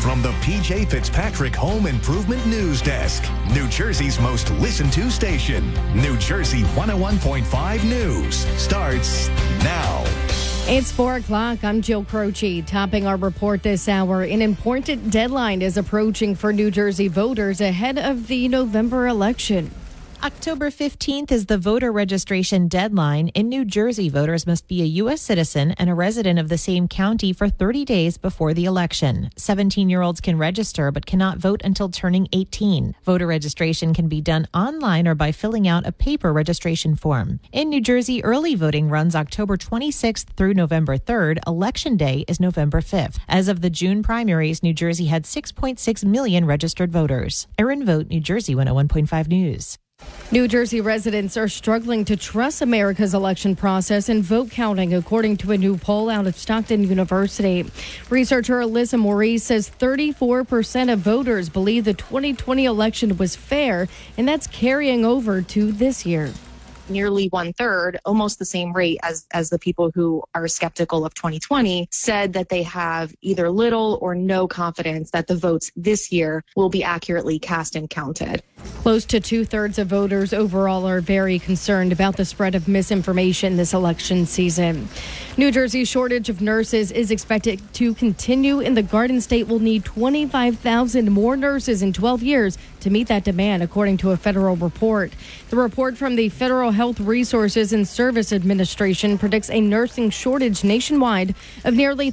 From the PJ Fitzpatrick Home Improvement News Desk, New Jersey's most listened to station, New Jersey 101.5 News starts now. It's 4 o'clock. I'm Jill Croce. Topping our report this hour, an important deadline is approaching for New Jersey voters ahead of the November election. October 15th is the voter registration deadline. In New Jersey, voters must be a U.S. citizen and a resident of the same county for 30 days before the election. 17-year-olds can register but cannot vote until turning 18. Voter registration can be done online or by filling out a paper registration form. In New Jersey, early voting runs October 26th through November 3rd. Election Day is November 5th. As of the June primaries, New Jersey had 6.6 million registered voters. Erin Vogt, New Jersey 101.5 News. New Jersey residents are struggling to trust America's election process and vote counting, according to a new poll out of Stockton University. Researcher Alyssa Maurice says 34% of voters believe the 2020 election was fair, and that's carrying over to this year. Nearly 1/3, almost the same rate as the people who are skeptical of 2020, said that they have either little or no confidence that the votes this year will be accurately cast and counted. Close to 2/3 of voters overall are very concerned about the spread of misinformation this election season. New Jersey's shortage of nurses is expected to continue, and the Garden State will need 25,000 more nurses in 12 years to meet that demand, according to a federal report. The report from the Federal Health Resources and Service Administration predicts a nursing shortage nationwide of nearly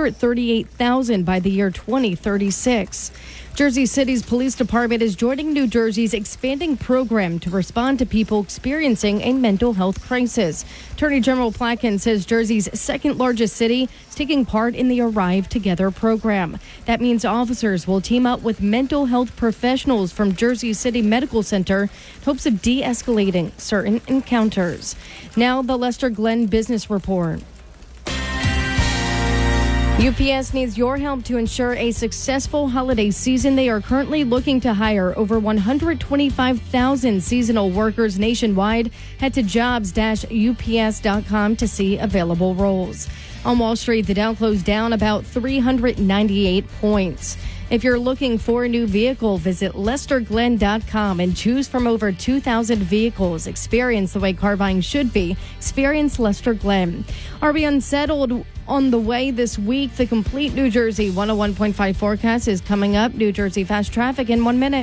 338,000 by the year 2036. Jersey City's police department is joining New Jersey's expanding program to respond to people experiencing a mental health crisis. Attorney General Platkin says Jersey's second largest city is taking part in the Arrive Together program. That means officers will team up with mental health professionals from Jersey City Medical Center in hopes of de-escalating certain encounters. Now, the Lester Glenn Business Report. UPS needs your help to ensure a successful holiday season. They are currently looking to hire over 125,000 seasonal workers nationwide. Head to jobs-ups.com to see available roles. On Wall Street, the Dow closed down about 398 points. If you're looking for a new vehicle, visit LesterGlenn.com and choose from over 2,000 vehicles. Experience the way car buying should be. Experience Lester Glenn. Are we unsettled on the way this week? The complete New Jersey 101.5 forecast is coming up. New Jersey fast traffic in 1 minute.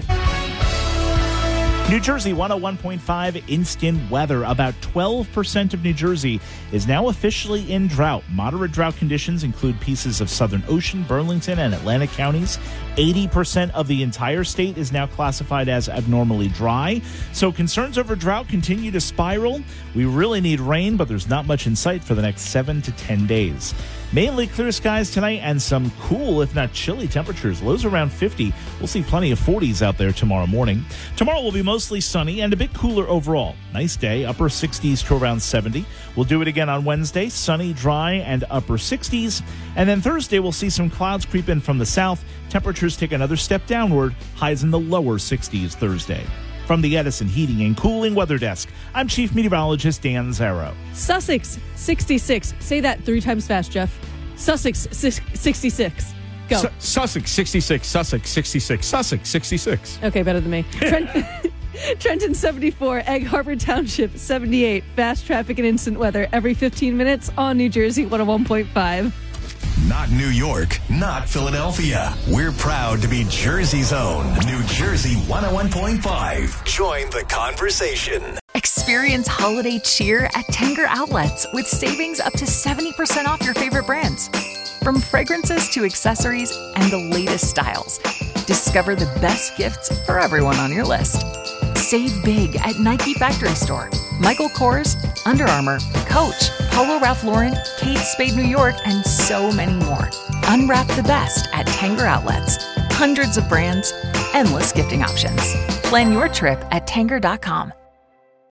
New Jersey 101.5 instant weather. About 12% of New Jersey is now officially in drought. Moderate drought conditions include pieces of Southern Ocean, Burlington, and Atlantic counties. 80% of the entire state is now classified as abnormally dry. So concerns over drought continue to spiral. We really need rain, but there's not much in sight for the next 7 to 10 days. Mainly clear skies tonight and some cool, if not chilly temperatures. Lows around 50. We'll see plenty of 40s out there tomorrow morning. Tomorrow will be mostly sunny and a bit cooler overall. Nice day, upper 60s to around 70. We'll do it again on Wednesday, sunny, dry, and upper 60s. And then Thursday, we'll see some clouds creep in from the south. Temperatures take another step downward, highs in the lower 60s Thursday. From the Edison Heating and Cooling Weather Desk, I'm Chief Meteorologist Dan Zarrow. Sussex, 66. Say that 3 times fast, Jeff. Sussex, 66. Go. Sussex, 66. Sussex, 66. Sussex, 66. Okay, better than me. Trenton, 74. Egg Harbor Township, 78. Fast traffic and instant weather every 15 minutes on New Jersey 101.5. Not New York, not Philadelphia. We're proud to be Jersey's own New Jersey 101.5. Join the conversation. Experience holiday cheer at Tanger Outlets with savings up to 70% off your favorite brands. From fragrances to accessories and the latest styles. Discover the best gifts for everyone on your list. Save big at Nike Factory Store, Michael Kors, Under Armour, Coach, Polo Ralph Lauren, Kate Spade New York, and so many more. Unwrap the best at Tanger Outlets. Hundreds of brands, endless gifting options. Plan your trip at Tanger.com.